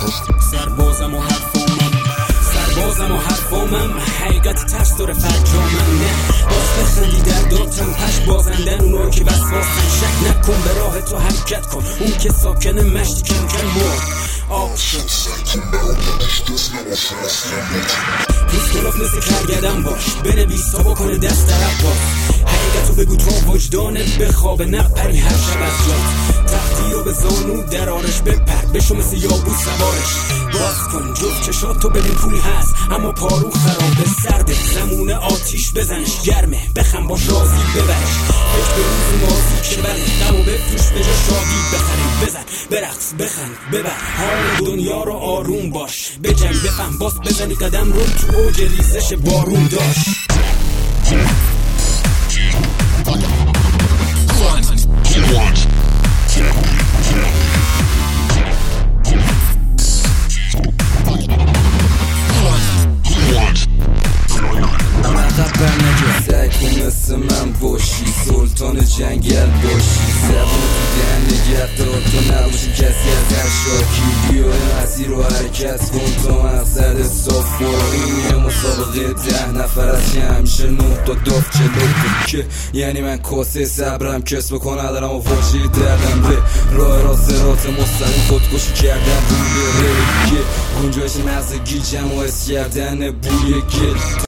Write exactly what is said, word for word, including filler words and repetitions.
سربازم و حرفامم سربازم و حرفامم حقیقت ترس داره فرجامم. نه باز بخندی در دادتم پش بازندن اونو که وسواسن. شک نکن به راه تو حرکت کن اون که ساکنه مشتی کم کم مرد آب شد. روز گلاف مثل کرگدن باش بنویس تا بکنه دست در عباس. حقیقتو بگو تا وجدانت بخوابه نپری هر شب از جات. تختی رو به زانو در آرش بپر بشو مثل یابو سوارش. باز کن جفت چشاتو ببین پولی هست اما پارو خرابه سرده. زمونه آتیش بزنش گرمه بخم باش رازی ببرش. فکر به روز مازی که بره غمو بفروش به جا شادی بخریم. بزن برقص بخند ببر حال دنیا رو آروم باش. بجنگ بفهم باز بزنی قدم رو تو اوج ریزش بارون داشت. سعی کن مثل من باشی سلطان جنگل باشی. زبون تو دهن نگه دار تو نباشی کسی از هر شاکی. بیای مسیر رو حرکت کن تا مقصد صاف برو. این یه مسابقه ده نفر از که همیشه نه تا داف جلو که یعنی من کاسه صبرم کسب کن ندارم و واجه دردم به راه راست رات مستقیم خودکشی کردن روی ریگه. گنجایش مغز گیجم و حس کردن بوی گل.